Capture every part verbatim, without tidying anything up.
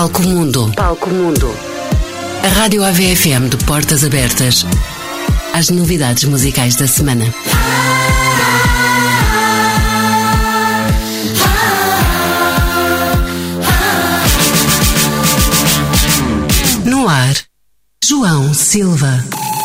Palco Mundo. Palco Mundo. A Rádio A V F M de portas abertas às novidades musicais da semana. No ar, João Silva.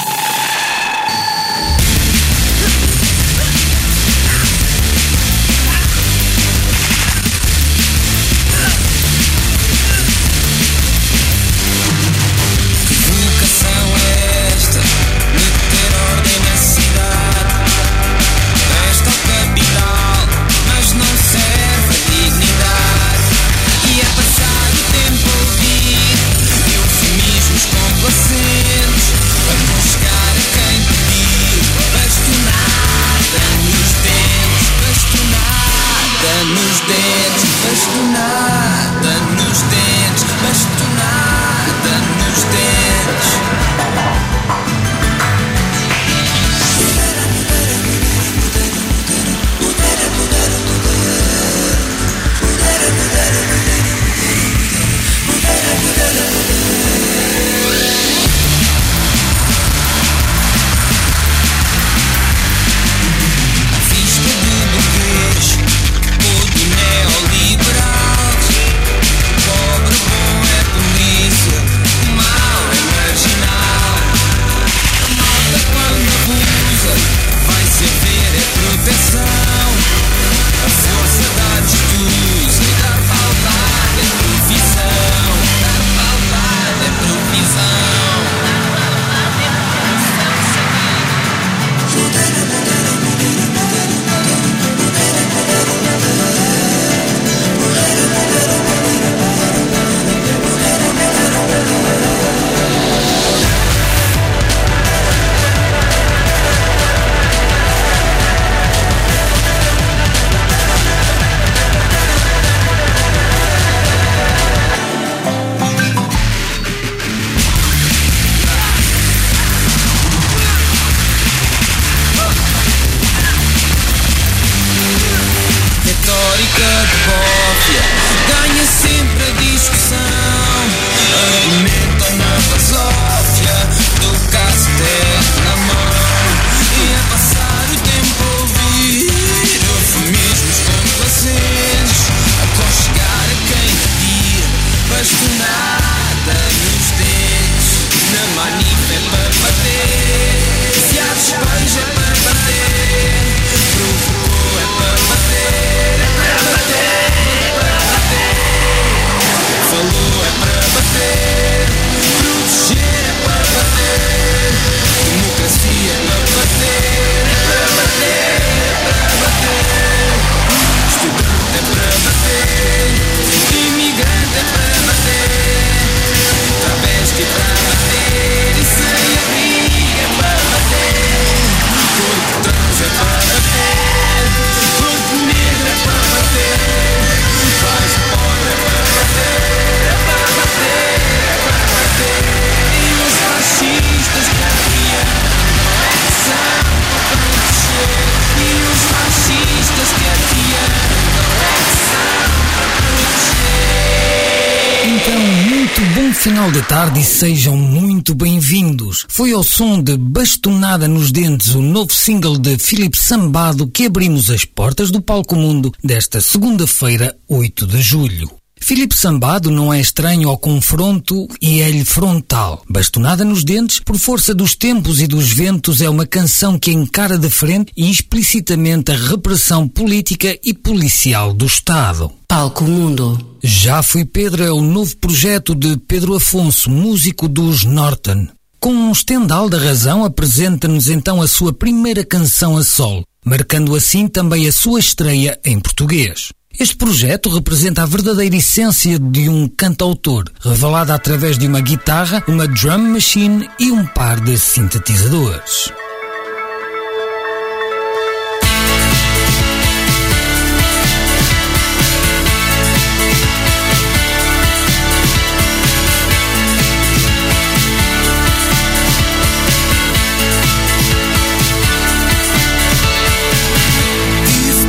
Final de tarde e sejam muito bem-vindos. Foi ao som de Bastonada nos Dentes, o novo single de Filipe Sambado, que abrimos as portas do Palco Mundo desta segunda-feira, oito de julho. Filipe Sambado não é estranho ao confronto e é-lhe frontal. Bastonada nos Dentes, por força dos tempos e dos ventos, é uma canção que encara de frente e explicitamente a repressão política e policial do Estado. Palco Mundo. Já Fui Pedro é o novo projeto de Pedro Afonso, músico dos Norton. Com um estendal da razão, apresenta-nos então a sua primeira canção a solo, marcando assim também a sua estreia em português. Este projeto representa a verdadeira essência de um cantautor, revelada através de uma guitarra, uma drum machine e um par de sintetizadores.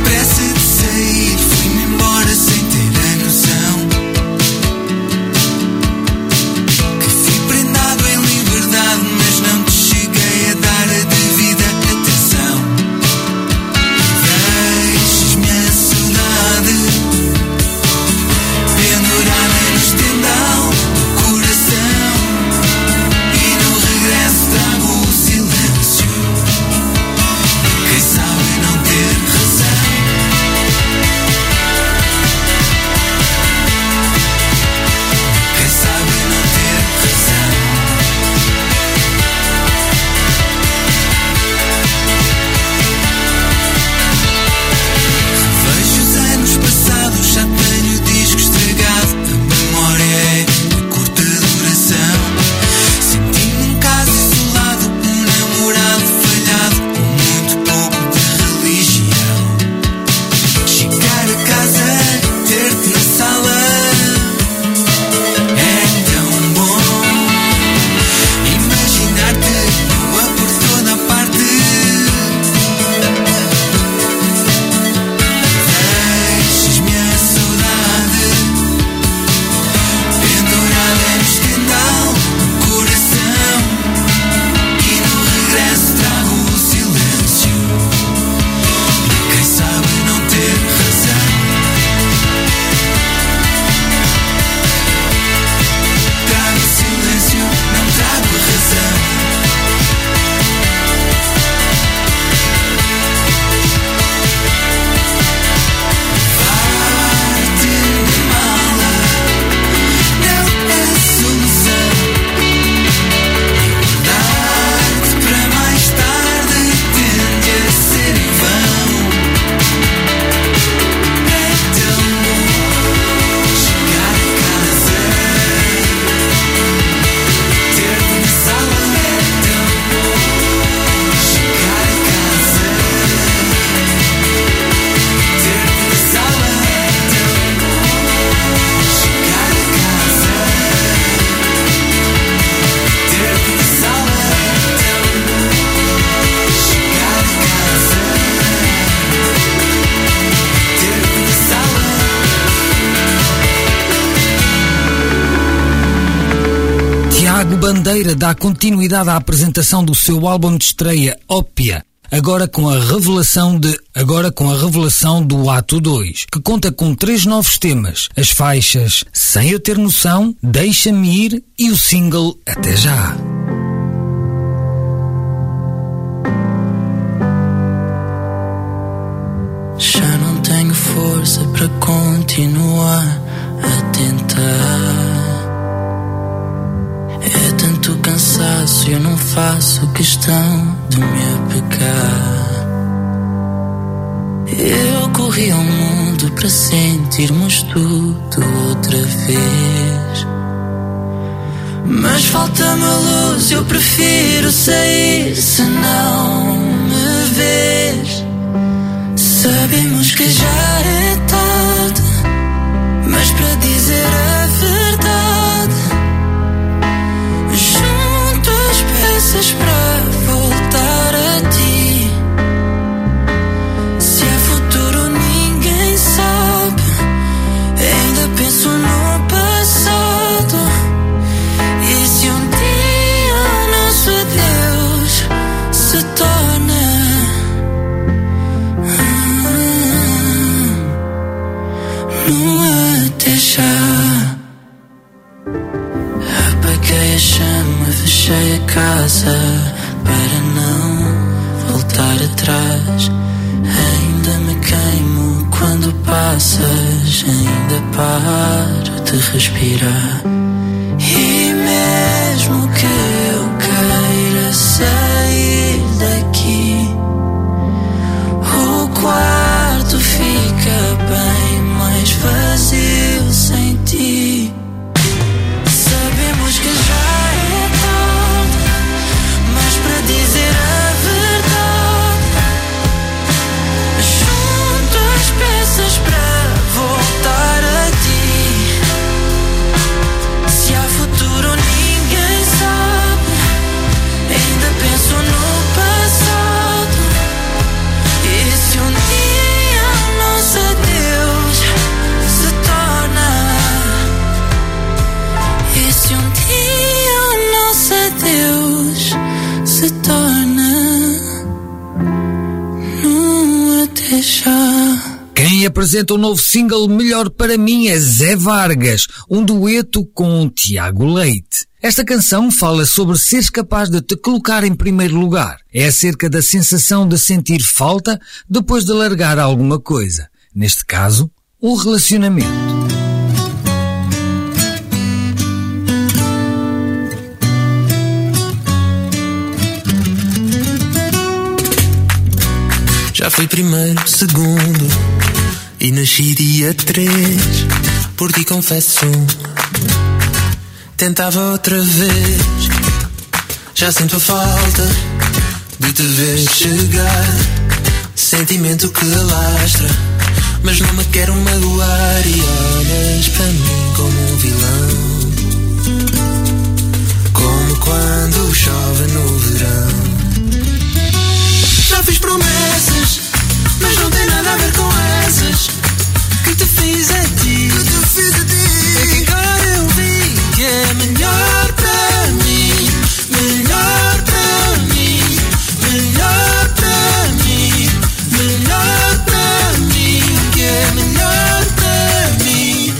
Tive pressa de sair, fui-me embora sem ter a noção Bandeira dá continuidade à apresentação do seu álbum de estreia, Ópia, agora com a revelação de agora com a revelação do Ato dois, que conta com três novos temas, as faixas Sem Eu Ter Noção, Deixa-me Ir e o single Até Já. Já não tenho força para continuar a tentar. É tanto cansaço, eu não faço questão de me apegar. Eu corri ao mundo para sentirmos tudo outra vez, mas falta-me a luz, eu prefiro sair se não me vês. Sabemos que já é tarde, mas para dizer a verdade, junto as peças para voltar a ti. Se há futuro ninguém sabe, ainda penso no passado. E se um dia o nosso adeus se torna no até já. Apaguei a chama, fechei a casa para não voltar atrás. Ainda me queimo quando passas, ainda paro de respirar. E mesmo que eu queira sair daqui, o quarto fica bem mais vazio sem ti. Sabemos que já é tarde, mas para dizer a verdade, junto as peças para voltar a ti. Se há futuro ninguém sabe, ainda penso no passado. E se um dia o nosso adeus se torna, e se um dia o nosso adeus se torna num até já. Quem apresenta o novo single Melhor Para Mim é Zé Vargas, um dueto com Tiago Leite. Esta canção fala sobre seres capaz de te colocar em primeiro lugar. É acerca da sensação de sentir falta depois de largar alguma coisa. Neste caso, um relacionamento. Já fui primeiro, segundo e nasci dia três. Por ti confesso, tentava outra vez. Já sinto a falta de te ver chegar. Sentimento que alastra, mas não me quero magoar. E olhas para mim como um vilão, como quando chove no verão. Já fiz promessas, mas não tem nada a ver com essas que te fiz a ti. Que te fiz a ti. É que agora eu vi que é melhor para mim, melhor para mim, melhor para mim, melhor para mim, que é melhor para mim.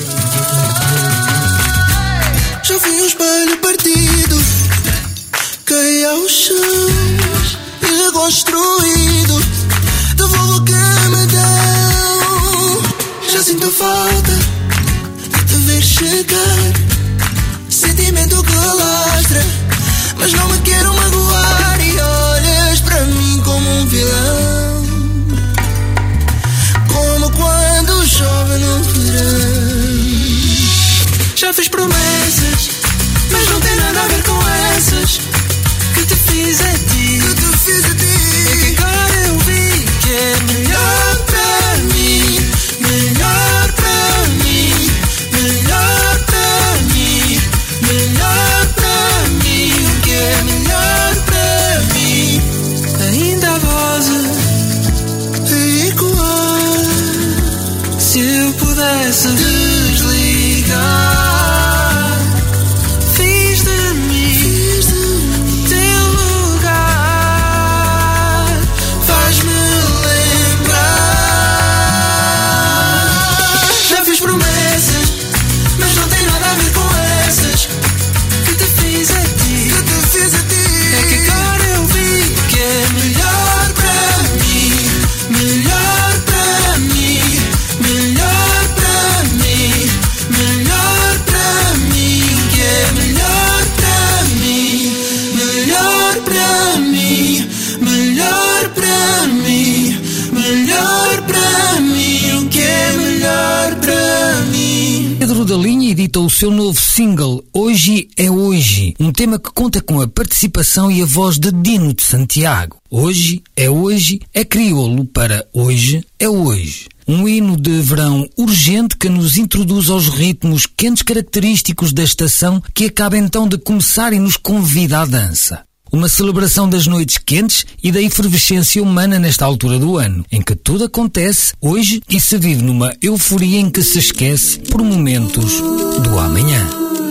Já vi um espelho partido cair ao chão, reconstruído, devolvo o que me deu. Já sinto falta de te ver chegar. Sentimento que alastra, mas não me quero magoar. E olhas para mim como um vilão, como quando chove no verão. Já fiz promessas, mas não tem nada a ver com essas que te fiz a ti. Que te fiz a ti. É que agora eu vi que é melhor para mim, melhor para mim, melhor para mim, melhor para mim, que é melhor para mim. Ainda a voz a ecoar. Se eu pudesse desligar para mim, melhor para mim, melhor para mim, o que é melhor para mim. Pedro da Linha edita o seu novo single Hoje é Hoje, um tema que conta com a participação e a voz de Dino de Santiago. Hoje é Hoje é crioulo para Hoje é Hoje. Um hino de verão urgente que nos introduz aos ritmos quentes característicos da estação, que acaba então de começar e nos convida à dança. Uma celebração das noites quentes e da efervescência humana nesta altura do ano, em que tudo acontece hoje e se vive numa euforia em que se esquece por momentos do amanhã.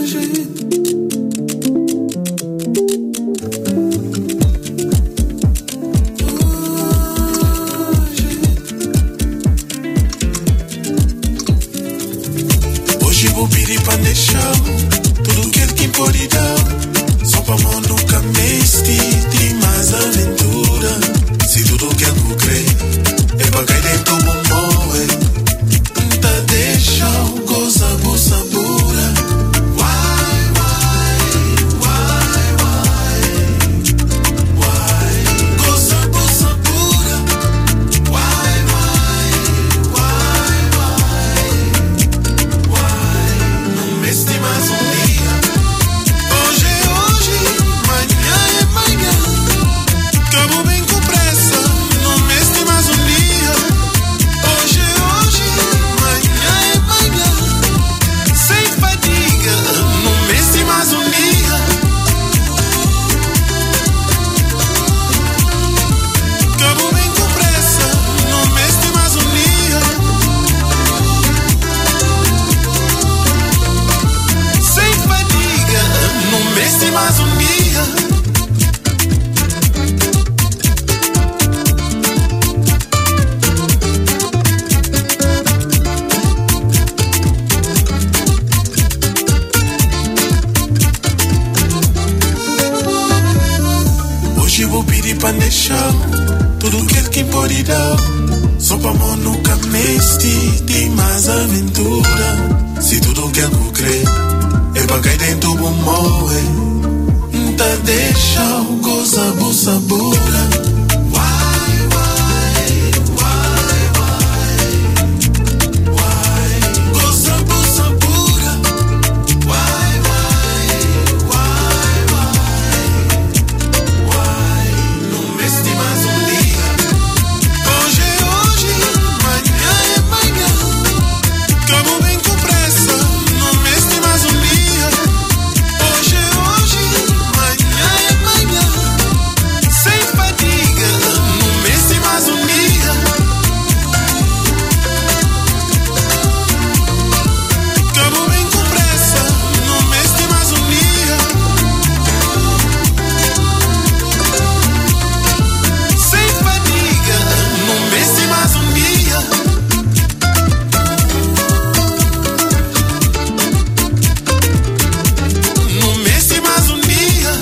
Hoje vou pedir para deixar tudo que ele que pode dar. Só pra mão nunca me tem mais aventura. Se tudo que eu creio é pra cair dentro do morrer, tá deixa o coisa por sabura. Why, why, why, why, why, coisa por sabura. Why, why, why, why, why, não me estima mais um dia. Hoje é hoje, amanhã é amanhã. Acabou bem com pressa, não me estima mais um dia. Hoje é hoje, amanhã é amanhã. Sem fadiga, não me estima mais um dia. Acabou bem com pressa, não me estima mais um dia. Sem fadiga, não me estima mais um dia. Hoje vou pedir pra deixar tudo que ele que pode dar. Só pra mão nunca me tem mais aventura. Se tudo que eu creio é pra cair dentro do morrer, tá deixa o coisa boa sabura. Why, why, why, why, why, coisa boa sabura. Why, why, why, why, why, não me estima mais um dia. Hoje é hoje, amanhã é amanhã. Acabou bem com pressa, não me estima mais um dia. Hoje é hoje, amanhã é amanhã. Sem fadiga, não me estima mais um dia. Acabou bem com pressa, não me estima mais um dia. Sem fadiga, não me estima mais um dia. Não me estima mais um dia.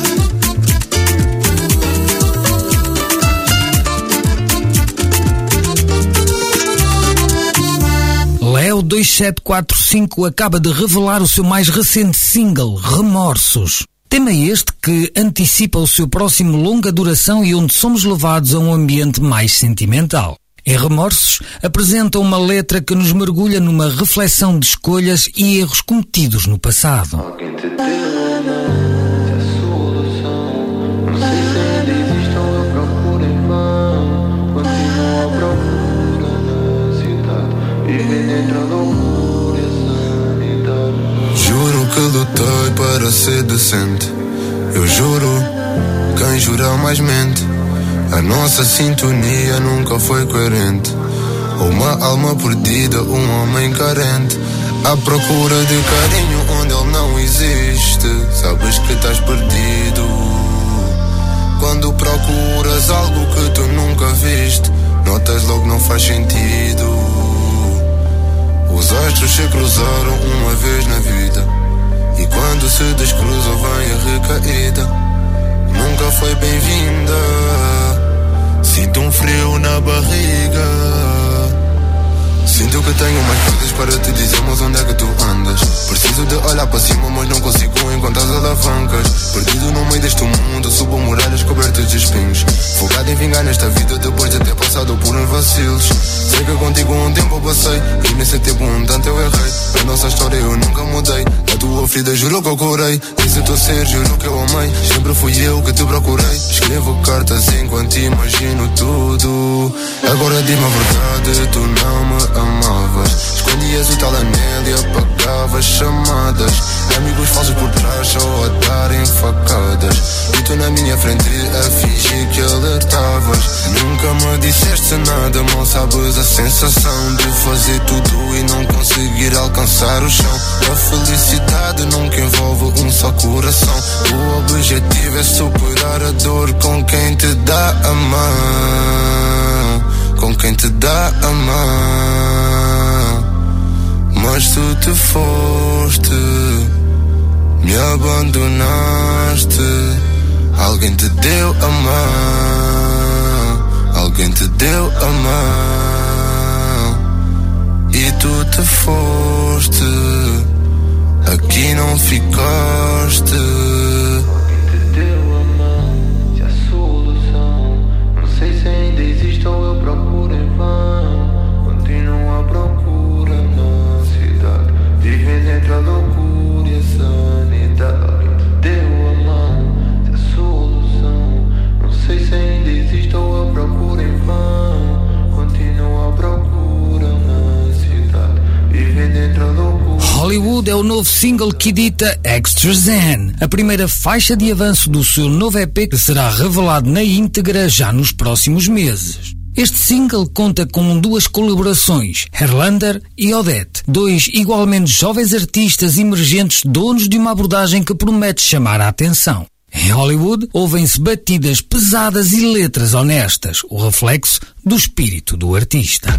Léo dois sete quatro cinco acaba de revelar o seu mais recente single, Remorsos. Tema este que antecipa o seu próximo longa duração e onde somos levados a um ambiente mais sentimental. Em Remorsos, apresenta uma letra que nos mergulha numa reflexão de escolhas e erros cometidos no passado. Alguém te deu a solução. Não sei se ainda existe ou eu procuro em vão. Continuo à procura na cidade, vivendo entre a loucura e a sanidade. Juro que lutei para ser decente. Eu juro, quem jura mais mente. A nossa sintonia nunca foi coerente. Uma alma perdida, um homem carente, à procura de carinho onde ele não existe. Sabes que estás perdido quando procuras algo que tu nunca viste. Notas logo não faz sentido. Os astros se cruzaram uma vez na vida, e quando se descruzam vem a recaída. Nunca foi bem-vinda. Sinto um frio na barriga. Sinto que tenho mais coisas para te dizer, mas onde é que tu andas? Preciso de olhar para cima, mas não consigo encontrar as alavancas. Perdido no meio deste mundo, subo muralhas cobertas de espinhos. Focado em vingar nesta vida depois de ter passado por uns vacilos. Sei que contigo um tempo eu passei e nesse tempo um tanto eu errei. A nossa história eu nunca mudei. A tua ferida juro que eu curei. Disse tu ser, juro que eu amei. Sempre fui eu que te procurei. Escrevo cartas enquanto imagino tudo. Agora diz-me a verdade, tu não me amavas. Escondias o telemóvel e apagavas chamadas. Amigos falsos por trás só a darem facadas. E tu na minha frente a fingir que alertavas. Nunca me disseste nada, mal sabes a sensação de fazer tudo e não conseguir alcançar o chão. A felicidade nunca envolve um só coração. O objetivo é superar a dor com quem te dá a mão. Com quem te dá a mão. Mas tu te foste, me abandonaste. Alguém te deu a mão. Alguém te deu a mão. E tu te foste, aqui não ficaste. Alguém te deu a mão, se a solução. Não sei se ainda existe ou eu procuro em vão. Continuo à procura na cidade, vivendo entre a loucura e a sanidade. Alguém te deu a mão, se a solução. Não sei se ainda existe ou eu procuro em vão. Continuo à procura na cidade, vivendo entre a loucura. Hollywood é o novo single que edita Extra Zen, a primeira faixa de avanço do seu novo E P que será revelado na íntegra já nos próximos meses. Este single conta com duas colaborações, Herlander e Odette, dois igualmente jovens artistas emergentes donos de uma abordagem que promete chamar a atenção. Em Hollywood, ouvem-se batidas pesadas e letras honestas, o reflexo do espírito do artista.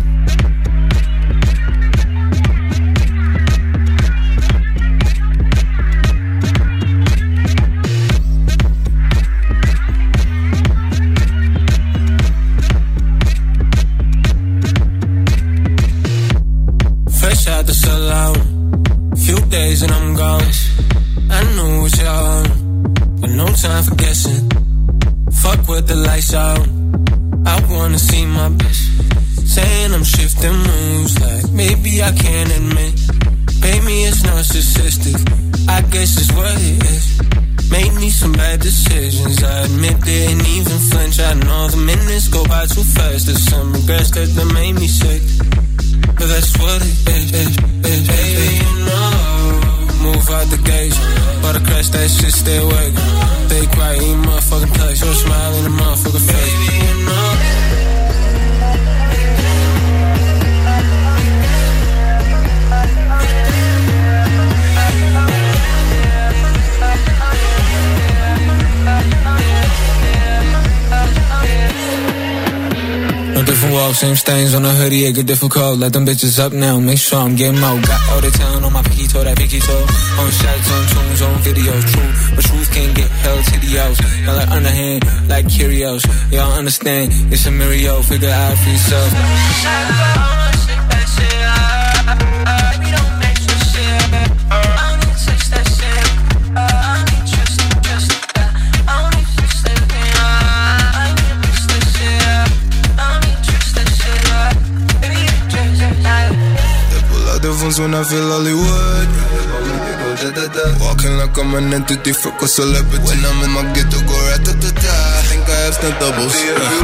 Fresh out the salon, few days and I'm gone. I know what you're on, but no time for guessing. Fuck with the lights out, I wanna see my best. Saying I'm shifting moves like maybe I can't admit. Baby, it's narcissistic, I guess it's what it is. Made me some bad decisions, I admit didn't even flinch. I know the minutes go by too fast. There's some regrets that, that made me sick, but that's what it is, is, is. Baby, you know, move out the gates, but I crash that shit, stay awake. Stay quiet, in motherfucking place, your smile in the motherfucking face. Baby, you know. No different walk, same stains on the hoodie, it get difficult. Let them bitches up now, make sure I'm getting out. Got all the town on my pinky toe, that pinky toe. On shots, on tunes, on videos, true. But truth can't get held to the outs. Not like underhand, like curios. Y'all understand, it's a Mirio, figure out for yourself. When I feel Hollywood, walking like I'm an entity, fuck a celebrity. When I'm in my ghetto, go rat-ta-ta-ta. Think I have stunt doubles.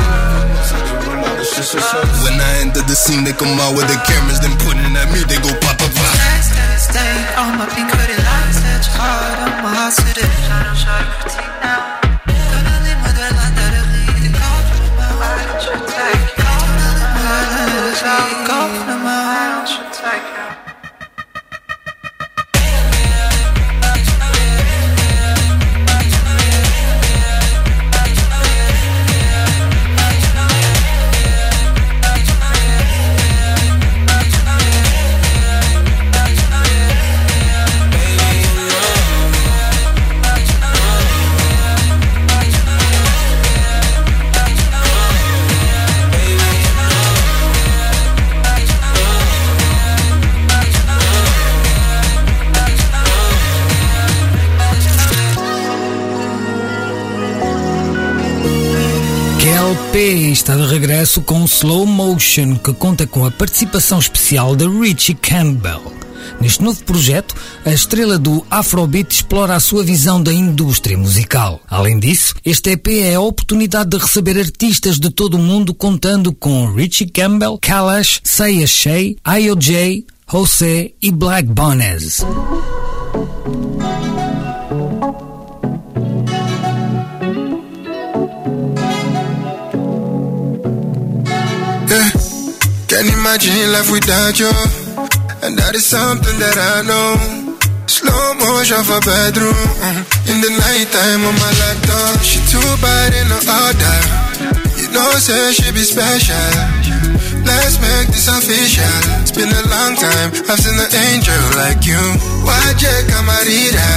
When I enter the scene, they come out with the cameras, then pointing at me, they go pop pop pop. Stay on my pink hoodie lights, touch hard on my heart to the shadow, shadow, critique now. Totally mother land that I lead, the call from my heart, should take you. Totally mother land that I lead, the call from my heart, should take you. K L P está de regresso com Slow Motion, que conta com a participação especial de Richie Campbell. Neste novo projeto, a estrela do Afrobeat explora a sua visão da indústria musical. Além disso, este E P é a oportunidade de receber artistas de todo o mundo, contando com Richie Campbell, Kalash, Sia Shea, I O J, José e Black Bones. Yeah, can't imagine life without you, and that is something that I know. Slow motion for bedroom, mm. In the night time on my laptop. She too bad in the order. You know, say she be special. Let's make this official. It's been a long time, I've seen an angel like you. Why J Camarita?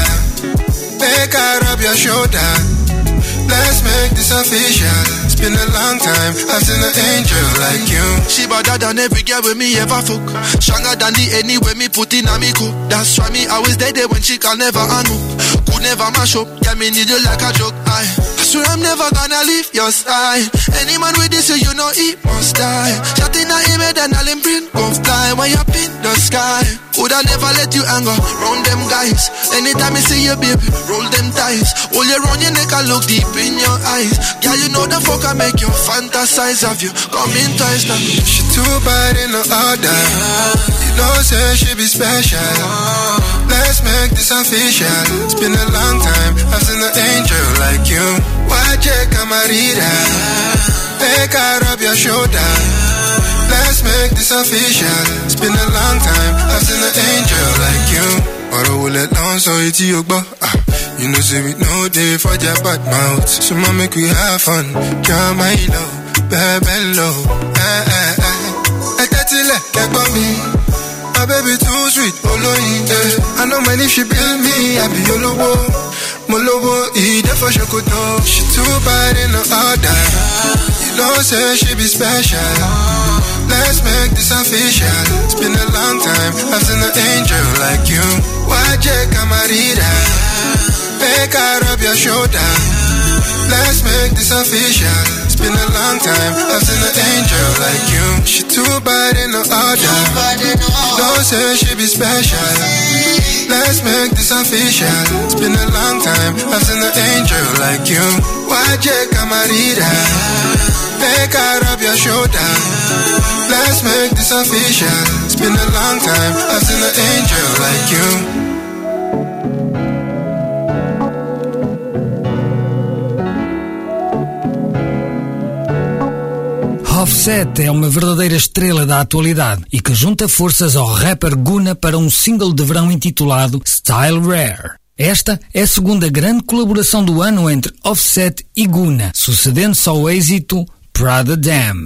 Make her rub your shoulder. Let's make this official. It's been a long time, I've seen an angel like you. She better than every girl with me ever fuck. Stronger than the any way me put in a me cook. That's why me always dead there when she can never unhook. Could never mash up, yeah me need you like a joke. I, I swear I'm never gonna leave your side. Any man with this you know he must die. Shot in a image and all him brain gon' fly. When you pin the sky, coulda never let you anger round them guys. Anytime I see you baby, roll them ties. Hold you round your neck and look deep in your eyes. Girl, you know the fuck I make you fantasize of you. Come in twice now. She too bad in the order. You know, say she be special. Let's make this official. It's been a long time, I've seen an angel like you. Why J Camarita? Make her rub your shoulder. Let's make this official. It's been a long time, I've seen an angel like you. Or I will let down so it's you go. Ah. You know, say we no day for your bad mouth. So ma make we have fun. Come my love, baby low. Ah ah ah. I got to let that go me. My baby too sweet, oloyin. Eh. I know my if she build me, I be olowo. Molowo, he there for Shokoto. She too bad in the order. You know, say she be special. Let's make this official. It's been a long time, I've seen an angel like you. Why J Camarita? Make her rub your shoulder. Let's make this official. It's been a long time, I've seen an angel like you. She too bad in the order. Don't say she be special. Let's make this official. It's been a long time, I've seen an angel like you. Why J Camarita? Make her rub your shoulder. Let's make this official. It's been a long time, I've seen an angel like you. Offset é uma verdadeira estrela da atualidade e que junta forças ao rapper Gunna para um single de verão intitulado Style Rare. Esta é a segunda grande colaboração do ano entre Offset e Gunna, sucedendo-se ao êxito Prada Dam.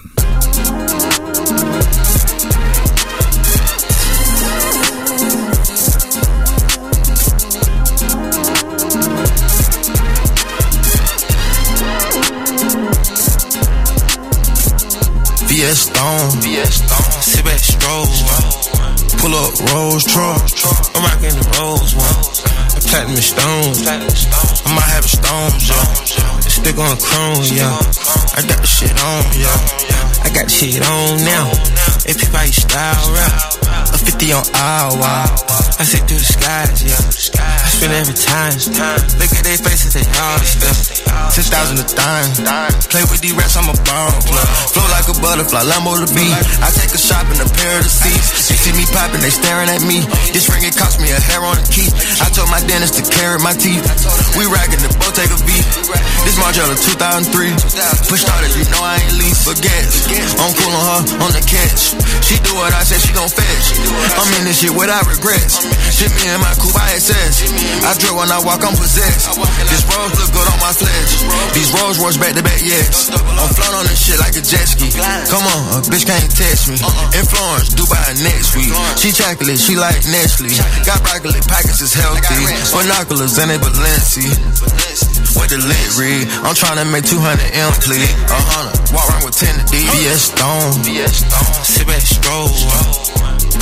V S Stone, sit back, stroll, pull up Rolls truck, I'm rockin' the Rolls one, platinum stones, I might have a stones, yeah, stick on chrome, yeah, I got the shit on, yeah, I got the shit on now, if people you style rap, a fifty on all, wow, I sit through the skies, yeah, I spend every time, look at their faces, they all stuff. Ten thousand a dime. Play with these rats, I'm a bomb plug. Flow like a butterfly, Lambo to be. I take a shot in a pair of the seats. You see me popping, they staring at me. This ring, it cost me a hair on the key. I told my dentist to carry my teeth. We racking the Bottega V. This Margiela two thousand three. Push started, you know I ain't least. Forget, I'm cool on her, on the catch. She do what I said, she gon' fetch. I'm in this shit without regrets. Shit me in my coupe, I S S. I drill when I walk, I'm possessed. This rose look good on my flesh. These Rolls Royce back to back, yes. I'm floating on this shit like a jet ski. Come on, a bitch can't test me. In Florence, Dubai next week. She chocolate, she like Nestle. Got broccoli, packets is healthy. Binoculars and they Balenci. With the lit read, I'm tryna make two hundred M please. A hundred, walk around with ten to D. V S Stone, sit back, stroll.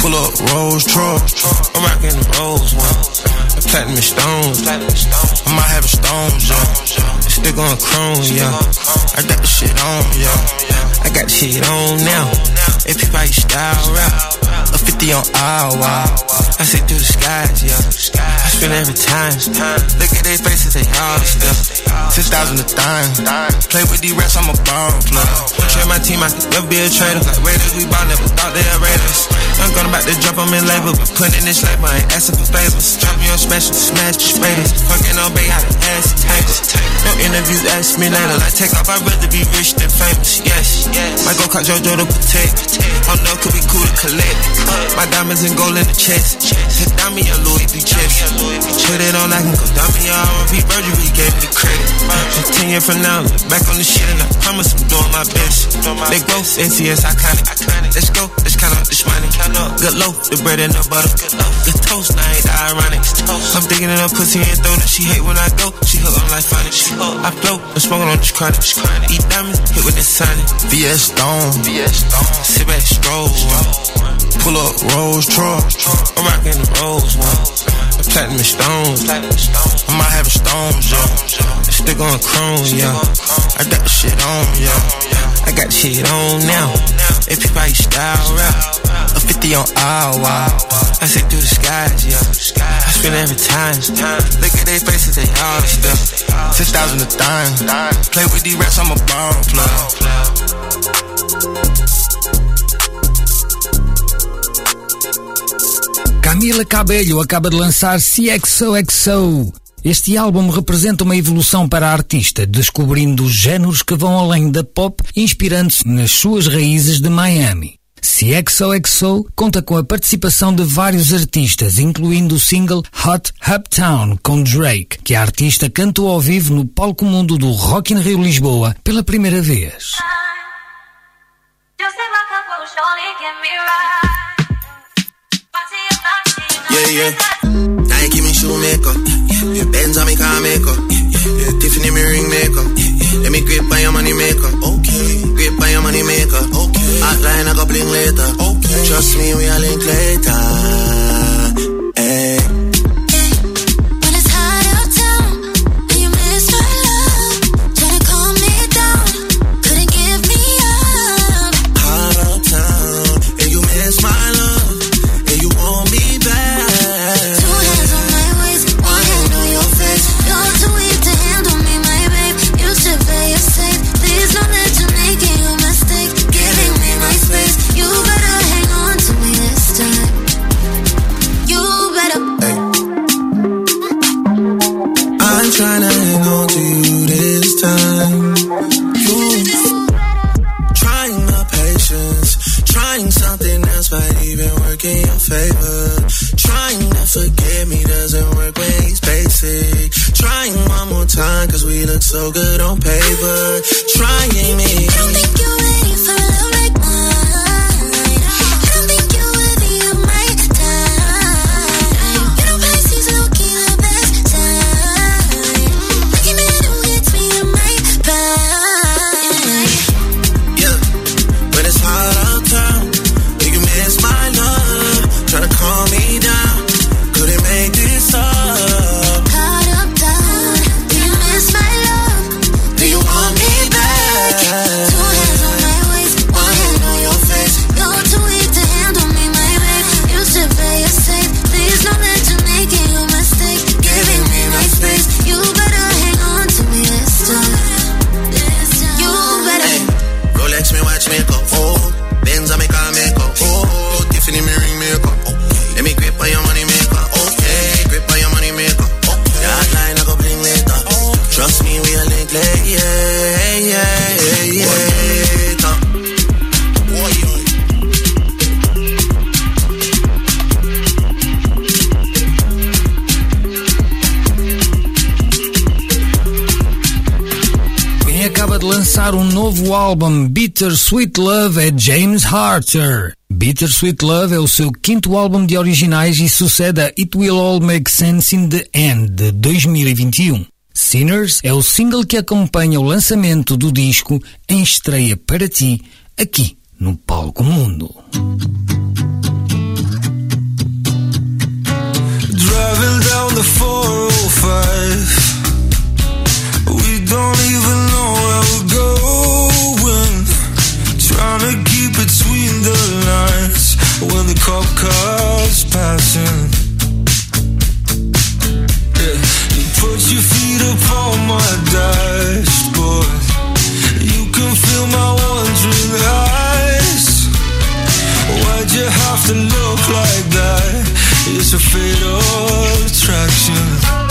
Pull up Rolls Royce, I'm rockin' the Rolls one. Platinum and stones, I might have a stones, yeah. It's still going chrome, yeah. I got the shit on, yeah. I got the shit on now. If you buy your style rap, a fifty on aisle, wow. I see through the skies, yeah. I spin every time. Look at their faces, they all still. Six thousand a dime. Play with these rats, I'm a ball player. Don't trade my team, I could never be a trader. Like Raiders, we ball, never thought they were Raiders. I'm going about to drop them in label, but putting in this label, I ain't asking for favors. Drop me on smash, smash the spraders. Fucking on bay, how to ass tankers. No interviews, ask me later. Like take off, I'd rather be rich than famous. Yes, might go call JoJo to protect. Oh no, could be cool to collect. My diamonds and gold in the chest. Hit down me a Louis V chest. Put it on, I can go down me a R and B Virgil, he gave me the credit. And ten years from now, look back on the shit and I promise I'm doing my best. They go, N C S iconic. Let's go, let's count up this money. Good loaf, the bread and the butter. Good toast, now ain't the ironic. I'm digging in her pussy and throwing it. She hate when I go, she hook on like funny. I float, I'm smoking on this chronic. Eat diamonds, hit with this Sonic. V S Stone, sit back, stroll. Pull up Rolls Royce, I'm rockin' the Rolls one. Platinum and stones, I might have a stones, yeah. It's still going chrome, yeah. I got the shit on, yeah. I got the shit on now. If you buy your style rap, a fifty on aisle, wow. I see through the skies, yeah. I spin every time. Look at their faces, they all still. Six thousand a dime. Play with these rats, I'm a ball player. Camila Cabello acaba de lançar C X O X O. Este álbum representa uma evolução para a artista, descobrindo géneros que vão além da pop, inspirando-se nas suas raízes de Miami. C X O X O conta com a participação de vários artistas, incluindo o single Hot Uptown com Drake, que a artista cantou ao vivo no Palco Mundo do Rock in Rio Lisboa pela primeira vez. Yeah, yeah. I give me shoemaker. Benz on me car maker. Tiffany me ring maker. Let me grip by your money maker. Okay. Grip by your money maker. Okay. Hotline I go bling later. Okay. Trust me, we are link later. Hey. Tryna hang on to you this time. You trying my patience, trying something else might even work in your favor. Trying to forget me doesn't work when he's basic. Trying one more time cause we look so good on paper. Trying me. I don't think you're ready for love like mine. I don't think you're worthy of my time. You know Pisces low key the best time. Lucky man who gets me in my prime. Yeah, when it's hot uptown, do you miss my love? Tryna calm me down, couldn't make this up. Hot uptown, do you miss my love? Do you want me back? Two hands on my waist, one hand on your face. You're too weak to handle me, my babe. You should play it safe. Please don't let you making a mistake. Giving me my space. You better hang on to me this time. You better. Hey, Rolex me watch makeup. Oh, Benz I make car makeup. Oh, Tiffany me ring makeup. Let me grip on your money maker. Okay, grip on your money maker. The hotline I go bling later. Trust me, we are link later. Yeah, yeah, yeah, yeah. Quem acaba de lançar um novo álbum, Bittersweet Love, é James Arthur. Bittersweet Love é o seu quinto álbum de originais e sucede a It Will All Make Sense in the End, de dois mil e vinte e um. Sinners é o single que acompanha o lançamento do disco em estreia para ti, aqui no Palco Mundo. four oh five. We don't even know where we're going. Trying to keep between the lines when the cop car's passing. Yeah. You put your feet upon my dashboard. You can feel my wandering eyes. Why'd you have to look like that? It's a fatal attraction.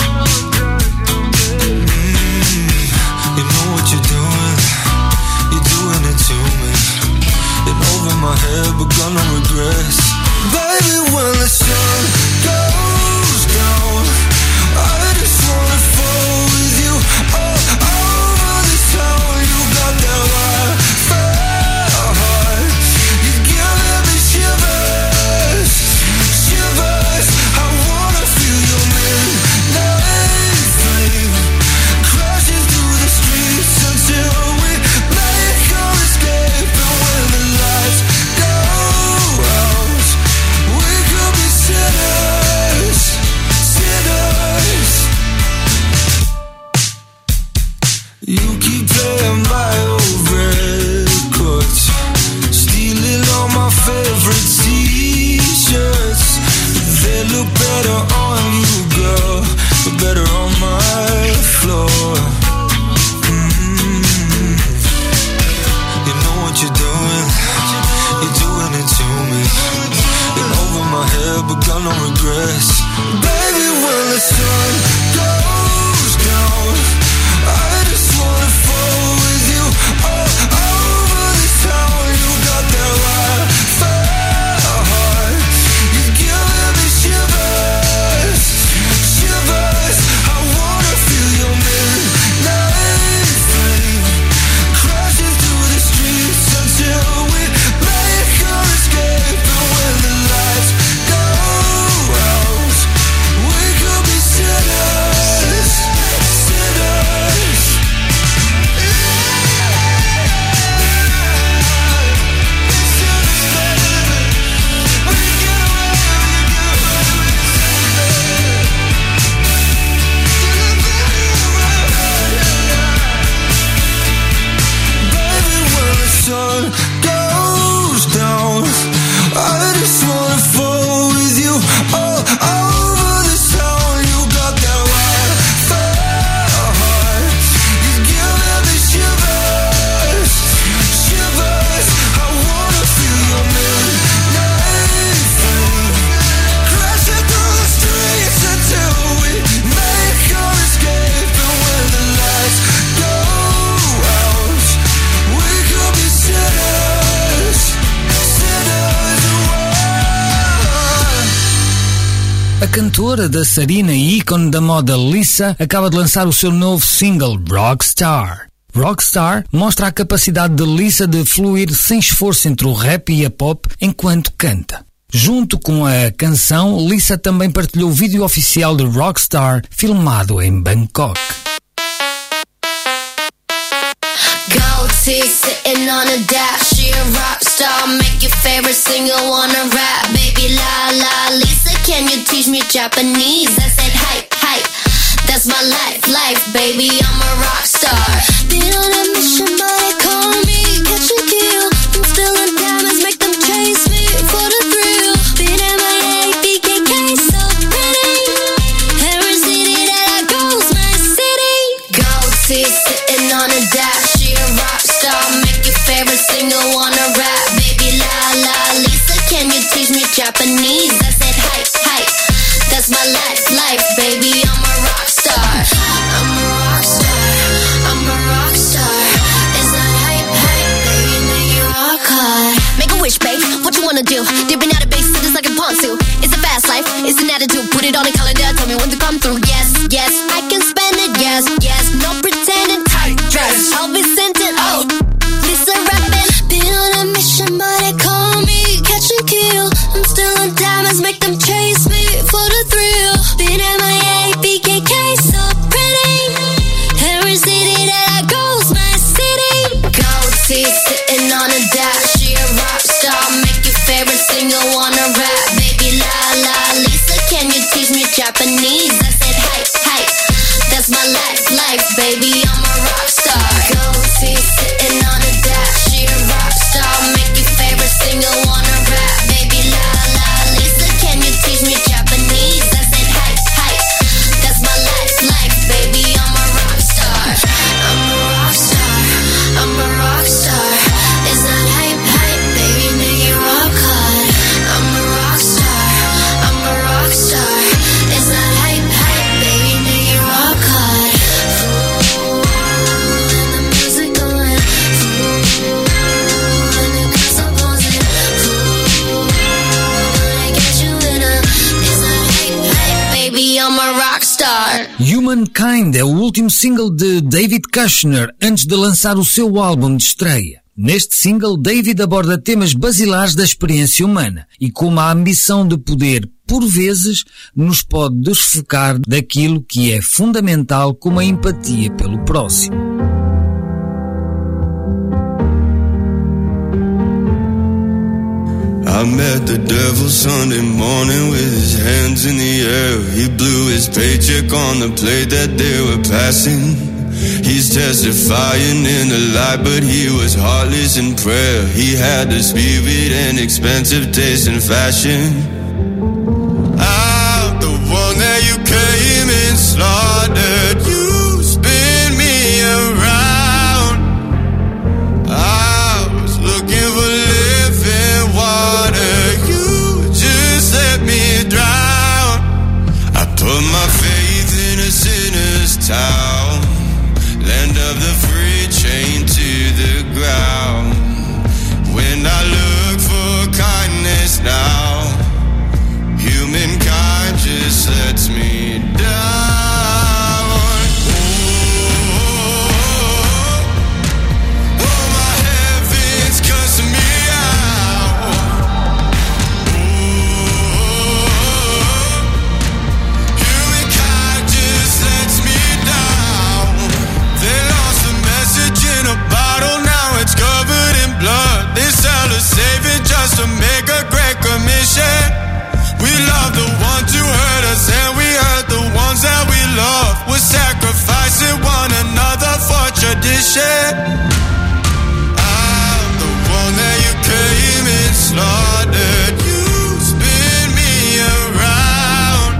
Mm, you know what you're doing. You're doing it to me. And over my head, but got no regrets. Baby, when the sun goes down, I just wanna fall with you. All over this town, you got that wildfire heart. You're giving me shivers, shivers. I wanna feel your midnight flame crashing through the streets until we make our escape. And when the lights go out, we could be sinners, sinners. You keep playing my old records, stealing all my favorite t-shirts. They look better on you, girl, but better on my floor. Mm. You know what you're doing. You're doing it to me. You're over my head, but got no regrets. Baby, when the sun goes down, I just wanna fall with you. All over this town, you got that wildfire heart. You're giving me shivers, shivers. I wanna feel your midnight flame crashing through the streets until we make our escape. And when the lights go out, we could be sinners, sinners. Baby, when the sun goes down, I just wanna fall with you. All over this town, you got that wildfire heart. You're giving me shivers, shivers. I wanna feel your midnight flame crashing through the streets until we make our escape. And when the lights go out, we could be sinners, sinners. A cantora, dançarina e ícone da moda Lisa acaba de lançar o seu novo single Rockstar. Rockstar mostra a capacidade de Lisa de fluir sem esforço entre o rap e a pop enquanto canta. Junto com a canção, Lisa também partilhou o vídeo oficial de Rockstar filmado em Bangkok. Goatee sitting on a dash, she a rock star. Make your favorite singer wanna rap. Baby la la, Lisa, can you teach me Japanese? I said hype, hype, that's my life, life, baby, I'm a rock star. Been on a mission, but they call me catch and kill. I'm still in diamonds, make them chase me for the thrill. Been M I A, B K K, so pretty. Every city that I go's my city. Goatee sitting on a dash, she a rock star. Make your favorite singer. 'Cause your favorite singer wanna rap. Baby la la, Lisa, can you teach me Japanese? I said hype, hype, that's my life, life, baby, I'm a rock star. I'm a rock star, is that hype, hype, baby, now you're all caught. Make a wish, babe, what you wanna do? Dipping out of base, so this like a Ponzi. It's a fast life, it's a natural, put it on a calendar. Tell me when to come through, yes, yes, I can spend it, yes, yes, no pretending. Every city that I go's my city. Goatee sitting on a dash, she a rock star. Make your favorite singer wanna rap. Baby la la, Lisa, can you teach me Japanese? I said hype, hype, that's my life, life, baby, I'm a rock star. I'm a rock star, is that hype, hype, baby, now you're all caught. Make a wish, babe, what you wanna do? Dipping out of base, so this like a Ponzi. It's a fast life, it's an attitude, put it on a calendar. Tell me when to come through, yes, yes, I can spend it, yes, yes, no pretending. Tight dress, I'll be sent it, oh, Lisa rapping. Been on a mission, but they call me catch and kill. I'm still on diamonds, make them chase me for the thrill. Been M I A, B K K, so pretty. Every city that I go's my city. Goatee sitting on a dash, she a rock star. Make your favorite singer wanna rap. Baby la la, Lisa, can you teach me Japanese? I said Humankind é o último single de David Kushner antes de lançar o seu álbum de estreia. Neste single, David aborda temas basilares da experiência humana e como a ambição de poder, por vezes, nos pode desfocar daquilo que é fundamental, como a empatia pelo próximo. I met the devil Sunday morning with his hands in the air. He blew his paycheck on the plate that they were passing. He's testifying in the light, but he was heartless in prayer. He had the spirit and expensive taste in fashion. I'm the one that you came and slaughtered. You spin me around. I was looking for living water. You just let me drown. I put my faith in a sinner's town, land of the free, chained to the ground. When I look for kindness now, humankind just lets me down. Saving just to make a great commission. We love the ones who hurt us and we hurt the ones that we love. We're sacrificing one another for tradition. I'm the one that you came and slaughtered. You spin me around.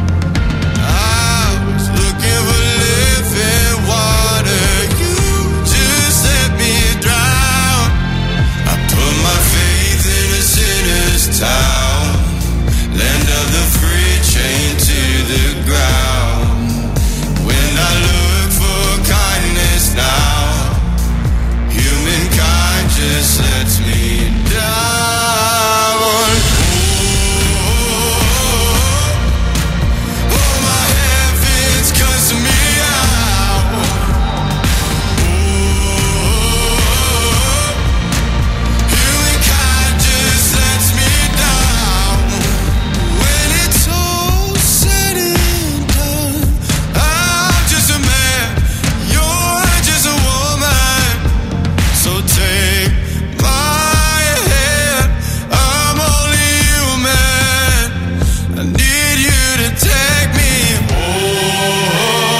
I was looking for living water. You just let me drown. I put my faith in a sinner's town, land of the free, chained to the ground. When I look for kindness now, humankind just lets me down. Oh, oh, my heavens cuts me out. Humankind just lets me down. When it's all said and done, I'm just a man, you're just a woman. So take my hand, I'm only human. I need you to take me home.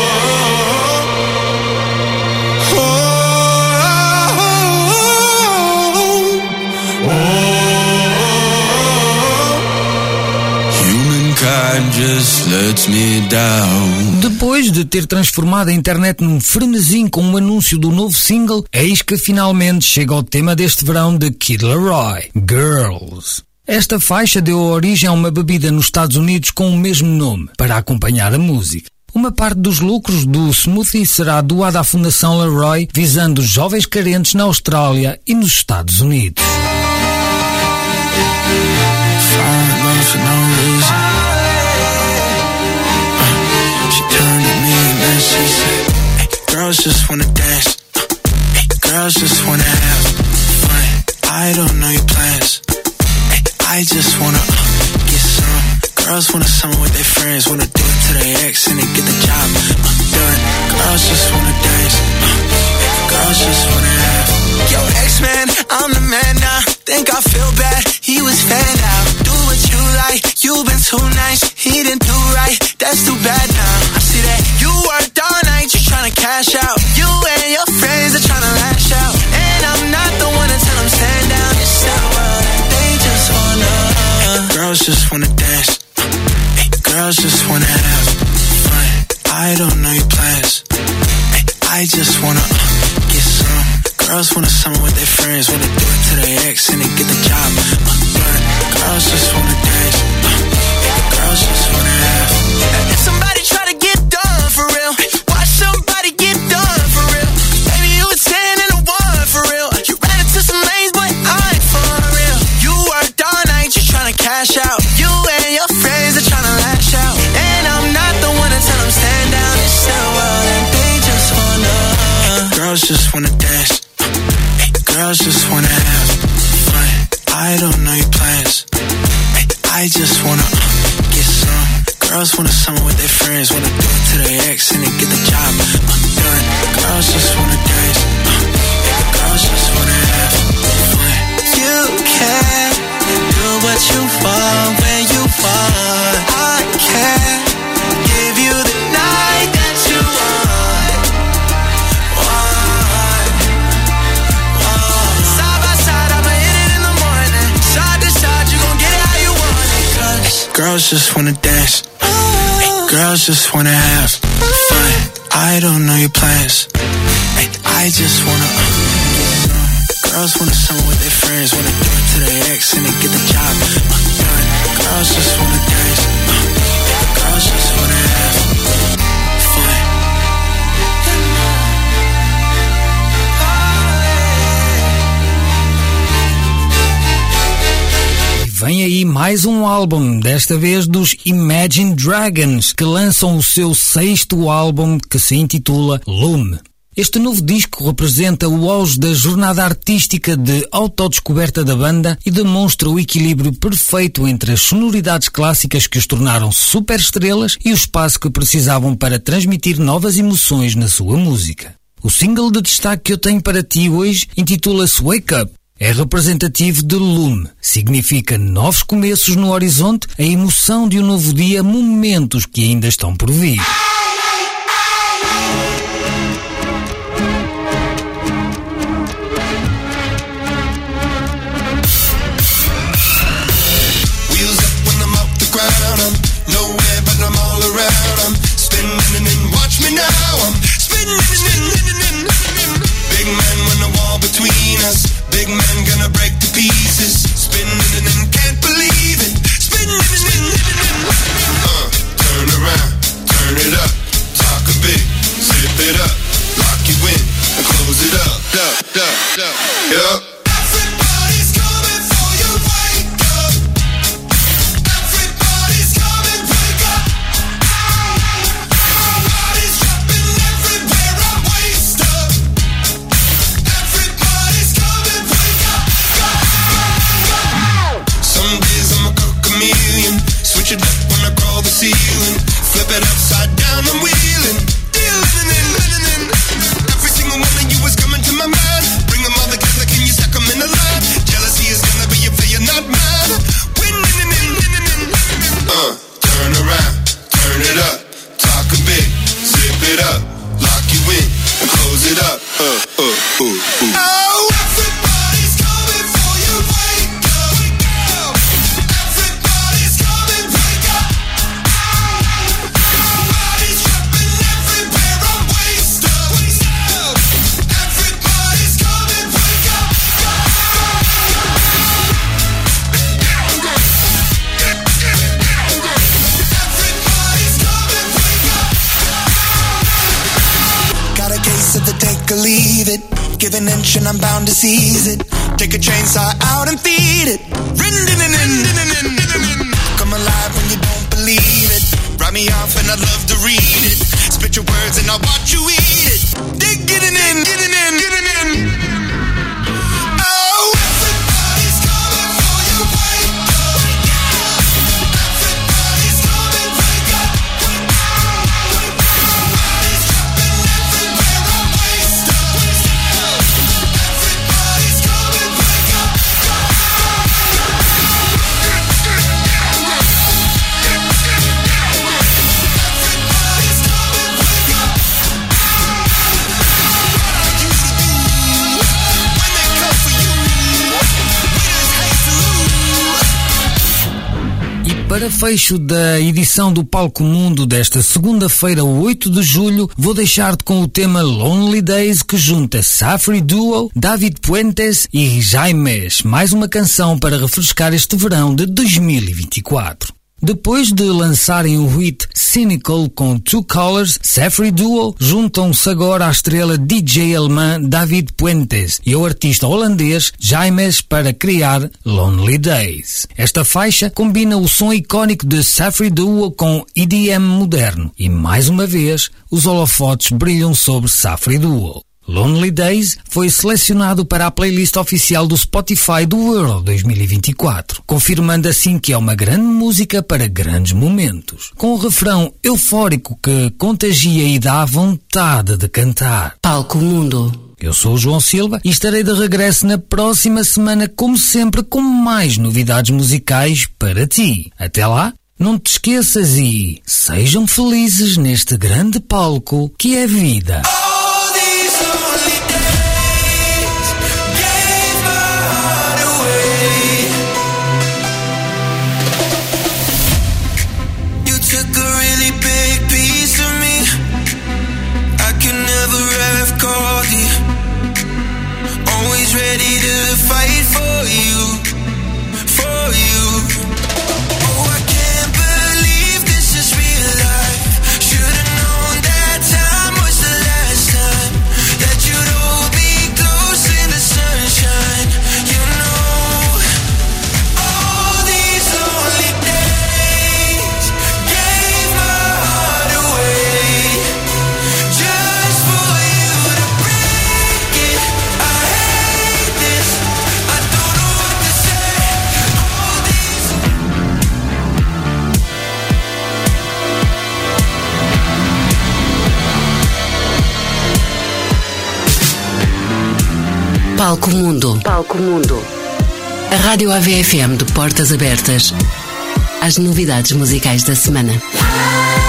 Humankind just lets me down. Depois de ter transformado a internet num frenesim com um anúncio do novo single, eis que finalmente chega ao tema deste verão de Kid Laroi, Girls. Esta faixa deu origem a uma bebida nos Estados Unidos com o mesmo nome, para acompanhar a música. Uma parte dos lucros do smoothie será doada à Fundação Laroi, visando jovens carentes na Austrália e nos Estados Unidos. Find love for no reason. Uh, she turned to me and then she said, hey, girls just wanna dance. Uh, hey, girls just wanna have fun. I don't know your plans. Hey, I just wanna uh, get some. Girls wanna summer with their friends, wanna do it to their ex and then get the job uh, done. Girls just wanna dance. Uh, hey, girls just wanna have. Yo, ex-man, I'm the man now. Think I feel bad, he was fanned out. Do what you like, you've been too nice. He didn't do right, that's too bad now. I see that you worked all night, you tryna cash out. You and your friends are tryna lash out. And I'm not the one to tell them stand down. It's that world, they just wanna uh, girls just wanna dance. Hey, girls just wanna have fun. I don't know your plans. Hey, I just wanna uh, get some. Girls wanna summer with their friends, wanna do it to their ex and then get the job uh, done. Girls just wanna dance. Uh, girls just wanna have. If somebody try to get done for real, watch somebody get done for real. Baby, you a ten and a one for real. You ran into some lanes, but I ain't for real. You worked all night, you tryna cash out. You and your friends are tryna lash out. And I'm not the one to tell them stand down. It's Girls just wanna have fun. I don't know your plans. Ay, I just wanna uh, get some. Girls wanna summer with their friends, wanna do it to their ex and then get the job undone. Girls just wanna dance. Uh, girls just wanna have fun. You can do what you want when you want. I can give you the night that you want. Want, want. Side by side, I'ma hit it in the morning. Side to side, you gon' get it how you want it. Cause girls just wanna dance. Ay, girls just wanna have fun. I don't know your plans. Ay, I just wanna uh, get some. Girls wanna summer with their friends, wanna do it to their ex and then get the job undone. Girls just wanna dance. Uh, girls just wanna have fun. Vem aí mais um álbum, desta vez dos Imagine Dragons, que lançam o seu sexto álbum, que se intitula Lume. Este novo disco representa o auge da jornada artística de autodescoberta da banda e demonstra o equilíbrio perfeito entre as sonoridades clássicas que os tornaram superestrelas e o espaço que precisavam para transmitir novas emoções na sua música. O single de destaque que eu tenho para ti hoje intitula-se Wake Up. É representativo de Lume. Significa novos começos no horizonte, a emoção de um novo dia, momentos que ainda estão por vir. Wheels up when I'm off the ground. I'm nowhere but I'm all around. I'm spinning and watch me now. I'm spinning and big man when the wall between us. Big man gonna break to pieces. Spinning and can't believe it. Spinning and uh, turn around, turn it up. Talk a bit, zip it up. Lock you in and close it up. Up, up, up. Yup. Everybody's coming for you. Wake up. Everybody's coming. Wake up. Everybody's dropping everywhere. I'm waist up. Everybody's coming. Wake up. Go, go, go. Some days I'm a chameleon. Switch it up when I crawl the ceiling. Flip it upside down, I'm wheeling. Dealing in, living in. Every single one of you is coming to my mind. Bring them all together, can you stack them in a line? Jealousy is gonna be a failure, not mine. Winning, in, in, in, in, in. Uh, turn around, turn it up. Talk a bit, zip it up. Lock you in and close it up. Uh, uh, ooh, ooh. Oh, everybody's coming for you. Wake up, wake up. Everybody's coming. Wake up. Everybody's dropping everywhere. I'm waist up, waist up. Everybody's coming. Wake up. Everybody's coming. Wake up. Got a case of the take or leave it. Give an inch and I'm bound to seize it. Take a chainsaw out and feed it. Come alive when you don't believe it. Write me off and I'd love to read it. Spit your words and I'll watch you eat it. Dig getting in, getting in, getting in. Oh, everybody's coming for you. Wake up. Everybody's coming. Wake up. Everybody's dropping everywhere. I'm waist up. Everybody's coming. Wake up. Everybody's coming. Wake up. What I used to do when they come for you. Winners hate to lose. E para fecho da edição do Palco Mundo desta segunda-feira, oito de julho, vou deixar-te com o tema Lonely Days, que junta Safri Duo, David Puentes e Jaimes, mais uma canção para refrescar este verão de dois mil e vinte e quatro. Depois de lançarem o hit Cynical com Two Colors, Safri Duo juntam-se agora à estrela D J alemã David Puentes e ao artista holandês Jaimes para criar Lonely Days. Esta faixa combina o som icónico de Safri Duo com E D M moderno e, mais uma vez, os holofotes brilham sobre Safri Duo. Lonely Days foi selecionado para a playlist oficial do Spotify do Euro dois mil e vinte e quatro, confirmando assim que é uma grande música para grandes momentos, com um refrão eufórico que contagia e dá vontade de cantar. Palco Mundo. Eu sou o João Silva e estarei de regresso na próxima semana, como sempre, com mais novidades musicais para ti. Até lá, não te esqueças e sejam felizes neste grande palco que é vida. Always ready to fight for you, for you. Oh, I can't believe this is real life. Should've known that time was the last time that you'd hold me close in the sunshine. You know, all these lonely days gave my heart away just for you to break it. I hate this, I don't know what to say. All these Palco Mundo. Palco Mundo. A Rádio A V F M de portas abertas às novidades musicais da semana.